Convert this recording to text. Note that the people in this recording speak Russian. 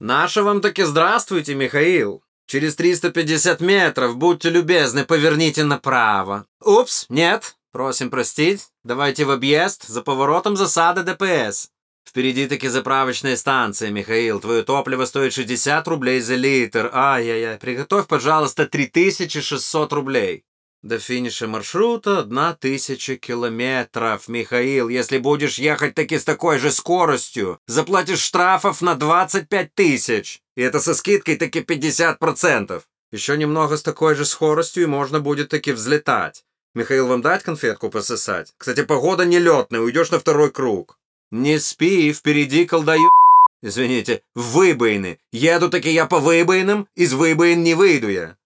Наше вам таки здравствуйте, Михаил. Через 350 метров, будьте любезны, поверните направо. Упс, нет, просим простить. Давайте в объезд, за поворотом засада ДПС. Впереди таки заправочная станция, Михаил. Твое топливо стоит 60 рублей за литр. Ай-яй-яй, приготовь, пожалуйста, 3600 рублей. До финиша маршрута 1000 километров, Михаил. Если будешь ехать таки с такой же скоростью, заплатишь штрафов на 25 тысяч. И это со скидкой таки 50%. Еще немного с такой же скоростью, и можно будет таки взлетать. Михаил, вам дать конфетку пососать? Кстати, погода нелетная, уйдешь на второй круг. Не спи, впереди колдаю... Извините, выбоины. Еду таки я по выбоинам, из выбоин не выйду я.